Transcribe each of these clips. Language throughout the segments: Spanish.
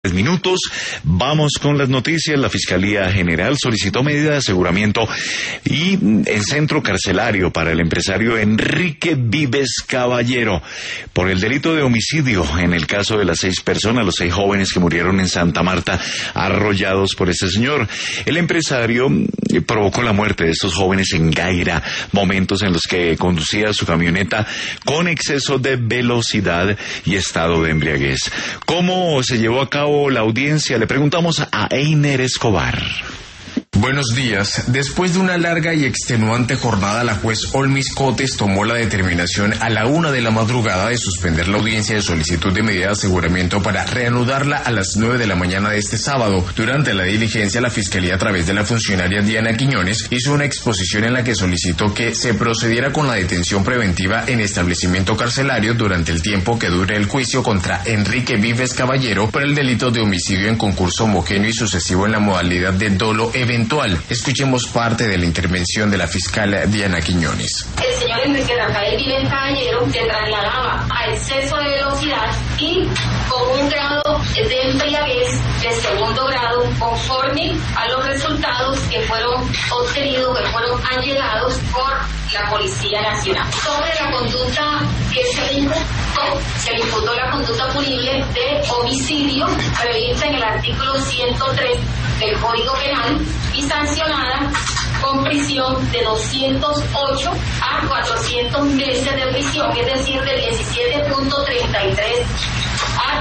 minutos. Vamos con las noticias. La Fiscalía General solicitó medida de aseguramiento y en centro carcelario para el empresario Enrique Vives Caballero por el delito de homicidio en el caso de las 6 personas, los 6 jóvenes que murieron en Santa Marta arrollados por este señor. El empresario provocó la muerte de estos jóvenes en Gaira, momentos en los que conducía su camioneta con exceso de velocidad y estado de embriaguez. ¿Cómo se llevó a cabo la audiencia? Le preguntamos a Einer Escobar. Buenos días. Después de una larga y extenuante jornada, la juez Olmis Cotes tomó la determinación a la 1 de la madrugada de suspender la audiencia de solicitud de medida de aseguramiento para reanudarla a las 9 de la mañana de este sábado. Durante la diligencia, la Fiscalía, a través de la funcionaria Diana Quiñones, hizo una exposición en la que solicitó que se procediera con la detención preventiva en establecimiento carcelario durante el tiempo que dure el juicio contra Enrique Vives Caballero por el delito de homicidio en concurso homogéneo y sucesivo en la modalidad de dolo eventual. Escuchemos parte de la intervención de la fiscal Diana Quiñones. El señor Enrique Rafael Vives Caballero se trasladaba a exceso de velocidad y con un grado de embriaguez de segundo grado conforme a los resultados que fueron obtenidos, que fueron allegados por la Policía Nacional. Sobre la conducta que se le imputó la conducta punible de homicidio prevista en el artículo 103 del Código Penal y sancionada con prisión de 208 a 400 meses de prisión, es decir, de 17.33 a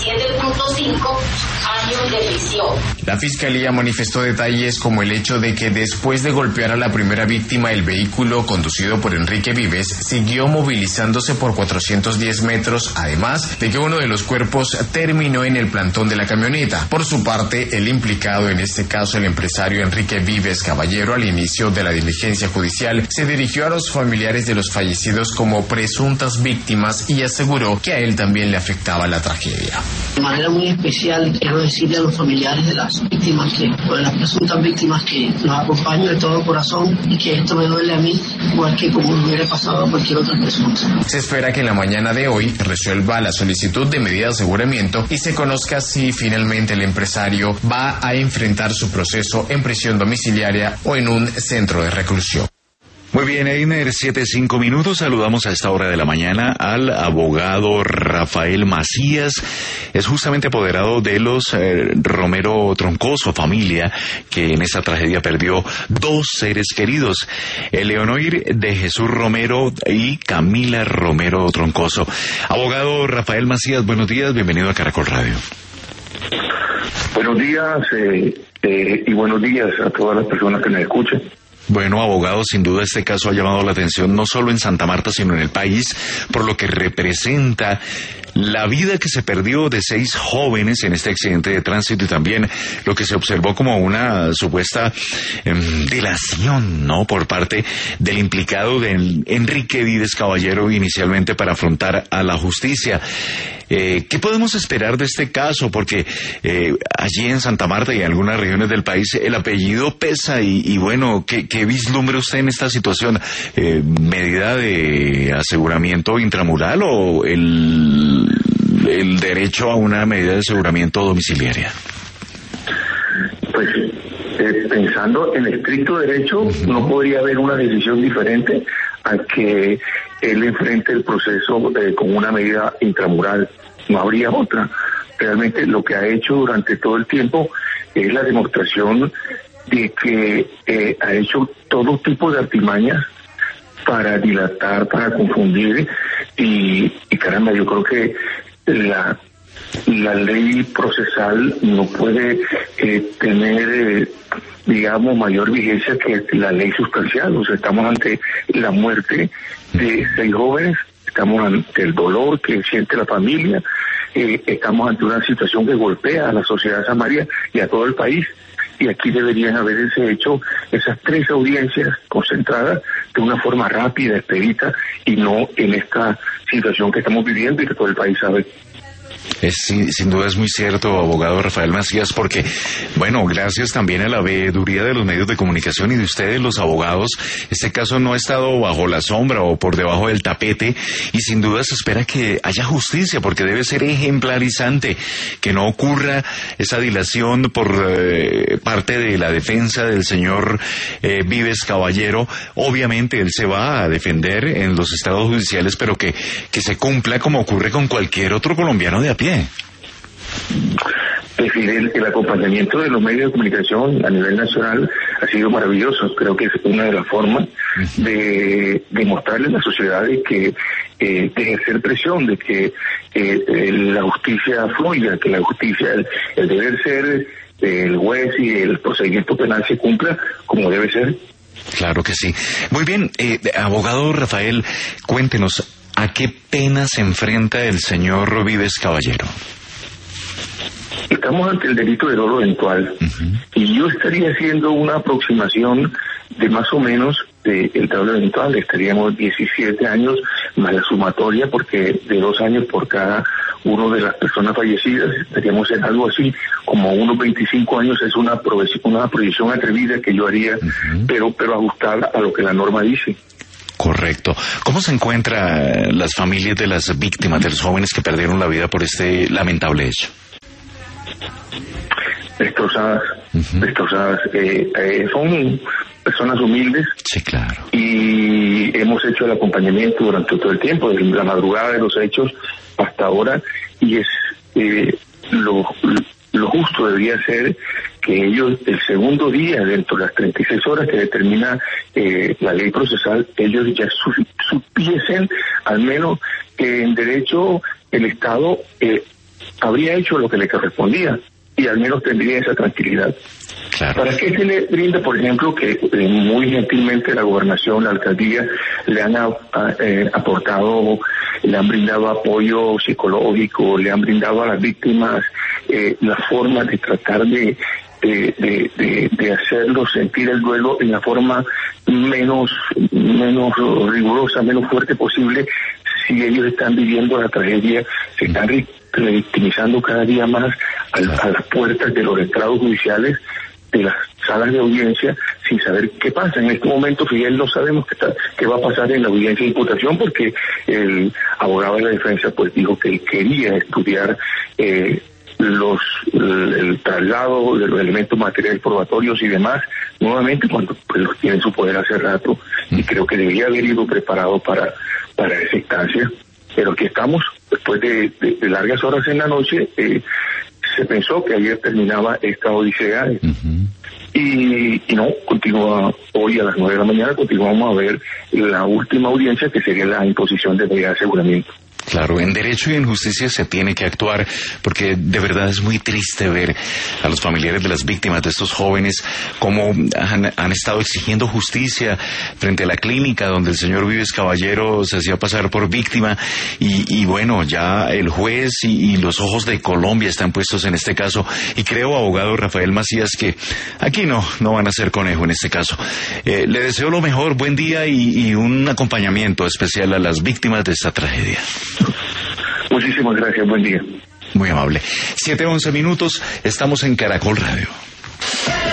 37.5 años de prisión. La Fiscalía manifestó detalles como el hecho de que después de golpear a la primera víctima, el vehículo conducido por Enrique Vives siguió movilizándose por 410 metros, además de que uno de los cuerpos terminó en el plantón de la camioneta. Por su parte, el implicado, en este caso el empresario Enrique Vives Caballero, al inicio de la diligencia judicial, se dirigió a los familiares de los fallecidos como presuntas víctimas y aseguró que a él también le afectaba la tragedia. De manera muy especial, quiero decirle a los familiares de las víctimas, o de las presuntas víctimas, que los acompaño de todo corazón y que esto me duele a mí, igual que como me hubiera pasado a cualquier otra persona. Se espera que en la mañana de hoy resuelva la solicitud de medida de aseguramiento y se conozca si finalmente el empresario va a enfrentar su proceso en prisión domiciliaria o en un centro de reclusión. Muy bien, Einer, 7:05 minutos. Saludamos a esta hora de la mañana al abogado Rafael Macías. Es justamente apoderado de los Romero Troncoso, familia que en esta tragedia perdió 2 seres queridos, Eleonoir de Jesús Romero y Camila Romero Troncoso. Abogado Rafael Macías, buenos días, bienvenido a Caracol Radio. Buenos días y buenos días a todas las personas que nos escuchan. Bueno, abogado, sin duda este caso ha llamado la atención no solo en Santa Marta, sino en el país, por lo que representa la vida que se perdió de 6 jóvenes en este accidente de tránsito y también lo que se observó como una supuesta dilación, ¿no?, por parte del implicado de Enrique Vives Caballero inicialmente para afrontar a la justicia. ¿Qué podemos esperar de este caso? Porque allí en Santa Marta y en algunas regiones del país el apellido pesa y bueno, ¿qué vislumbra usted en esta situación? ¿Medida de aseguramiento intramural o el derecho a una medida de aseguramiento domiciliaria? Pues pensando en estricto derecho, no podría haber una decisión diferente a que él enfrente el proceso con una medida intramural. No habría otra. Realmente lo que ha hecho durante todo el tiempo es la demostración de que ha hecho todo tipo de artimañas para dilatar, para confundir y caramba, yo creo que la ley procesal no puede tener digamos mayor vigencia que la ley sustancial. O sea, estamos ante la muerte de 6 jóvenes, estamos ante el dolor que siente la familia, estamos ante una situación que golpea a la sociedad samaria y a todo el país. Y aquí deberían haberse hecho esas 3 audiencias concentradas de una forma rápida, expedita, y no en esta situación que estamos viviendo y que todo el país sabe. Sin duda es muy cierto, abogado Rafael Macías, porque, bueno, gracias también a la veeduría de los medios de comunicación y de ustedes, los abogados, este caso no ha estado bajo la sombra o por debajo del tapete, y sin duda se espera que haya justicia, porque debe ser ejemplarizante que no ocurra esa dilación por parte de la defensa del señor Vives Caballero. Obviamente él se va a defender en los estados judiciales, pero que se cumpla como ocurre con cualquier otro colombiano de a pie. Es decir, el acompañamiento de los medios de comunicación a nivel nacional ha sido maravilloso. Creo que es una de las formas de demostrarle a la sociedad de que de ejercer presión, de que la justicia fluya, que la justicia, el deber ser el juez y el procedimiento penal se cumpla como debe ser. Claro que sí. Muy bien, abogado Rafael, cuéntenos, ¿a qué pena se enfrenta el señor Vives Caballero? Estamos ante el delito de dolo eventual, y yo estaría haciendo una aproximación de más o menos el dolo eventual. Estaríamos 17 años más la sumatoria, porque de 2 años por cada uno de las personas fallecidas, estaríamos en algo así como unos 25 años. Es una proyección atrevida que yo haría, pero ajustada a lo que la norma dice. Correcto. ¿Cómo se encuentran las familias de las víctimas, de los jóvenes que perdieron la vida por este lamentable hecho? Destrozadas. Son personas humildes. Sí, claro. Y hemos hecho el acompañamiento durante todo el tiempo, desde la madrugada de los hechos hasta ahora, y es lo justo debería ser que ellos, el segundo día, dentro de las 36 horas que determina la ley procesal, ellos ya supiesen, al menos, que en derecho el Estado habría hecho lo que le correspondía, y al menos tendría esa tranquilidad. Claro. ¿Para qué se le brinda, por ejemplo, que muy gentilmente la gobernación, la alcaldía, le han aportado, le han brindado apoyo psicológico, le han brindado a las víctimas la forma de tratar de hacerlo sentir el duelo en la forma menos rigurosa, menos fuerte posible? Si ellos están viviendo la tragedia, se están revictimizando cada día más a las puertas de los estrados judiciales, de las salas de audiencia, sin saber qué pasa. En este momento, Fidel, no sabemos qué va a pasar en la audiencia de imputación, porque el abogado de la defensa pues dijo que él quería estudiar el traslado de los elementos materiales probatorios y demás, nuevamente, cuando pues, los tiene en su poder hace rato, y creo que debería haber ido preparado para esa instancia. Pero aquí estamos, después de largas horas en la noche. Se pensó que ayer terminaba esta odisea, y no, continúa hoy a las 9 de la mañana, continuamos a ver la última audiencia, que sería la imposición de medida de aseguramiento. Claro, en derecho y en justicia se tiene que actuar, porque de verdad es muy triste ver a los familiares de las víctimas, de estos jóvenes, cómo han estado exigiendo justicia frente a la clínica donde el señor Vives Caballero se hacía pasar por víctima, y bueno, ya el juez y los ojos de Colombia están puestos en este caso, y creo, abogado Rafael Macías, que aquí no van a ser conejo en este caso. Le deseo lo mejor, buen día y un acompañamiento especial a las víctimas de esta tragedia. Muchísimas gracias, buen día. Muy amable. 7:11 minutos, estamos en Caracol Radio.